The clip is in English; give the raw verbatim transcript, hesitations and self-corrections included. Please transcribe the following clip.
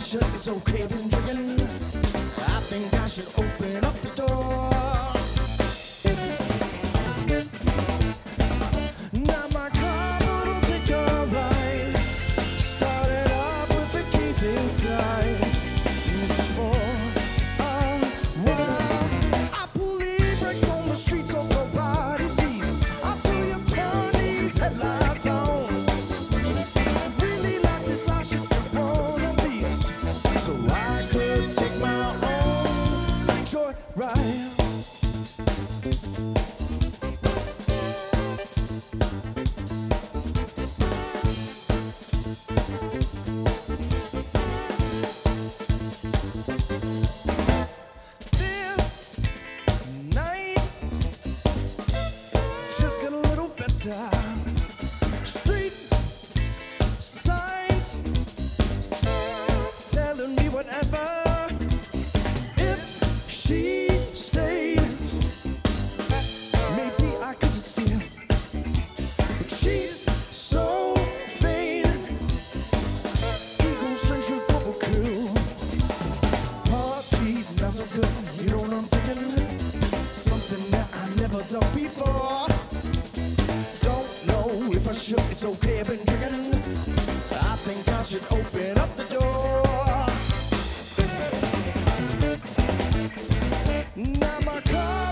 sure it's okay, I've been drinking. I think I should open up the door. Now my car will take a ride. Started off with the keys inside. Just for a while, I pull the brakes on the street so nobody sees. I'll do you turn these headlights on. Really like this, I should get one of these, so I could take my own joyride. This night just got a little better. Street signs telling me whatever. If she stays, maybe I could sit still. But she's so vain, egocentric, overkill. Parties not so good, you know what I'm thinking? Something that I never done before. Don't know if I should, it's okay, I've been drinking. I think I should open up the door. Now my car